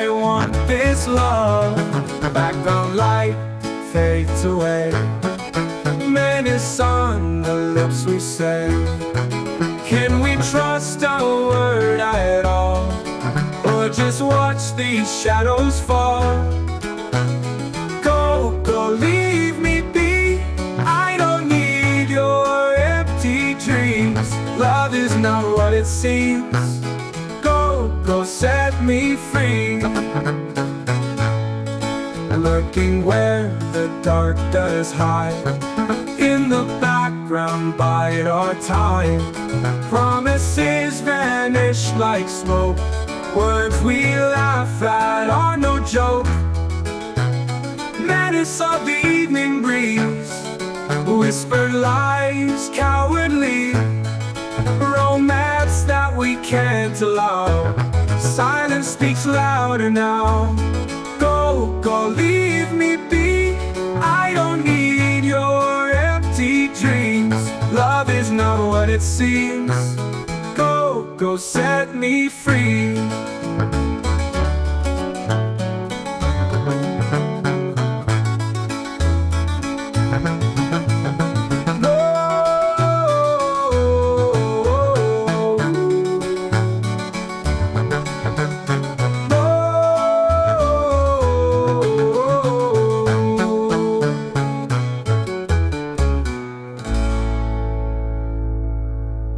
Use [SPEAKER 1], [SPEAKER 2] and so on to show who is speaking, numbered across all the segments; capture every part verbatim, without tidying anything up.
[SPEAKER 1] I want this love. Background light fades away. Menace on the lips we say. Can we trust a word at all, or just watch these shadows fall? Go, go, leave me be. I don't need your empty dreams. Love is not what it seems. Go, go, set me free. Lurking where the dark does hide, in the background bide our time. Promises vanish like smoke. Words we laugh at are no joke. Menace of the evening breeze, whispered lies cowardly. Romance that we can't allow. Silence speaks louder now. Go, go, leave me be. I don't need your empty dreams. Love is not what it seems. Go, go, set me free.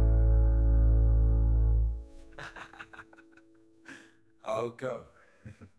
[SPEAKER 1] I'll go.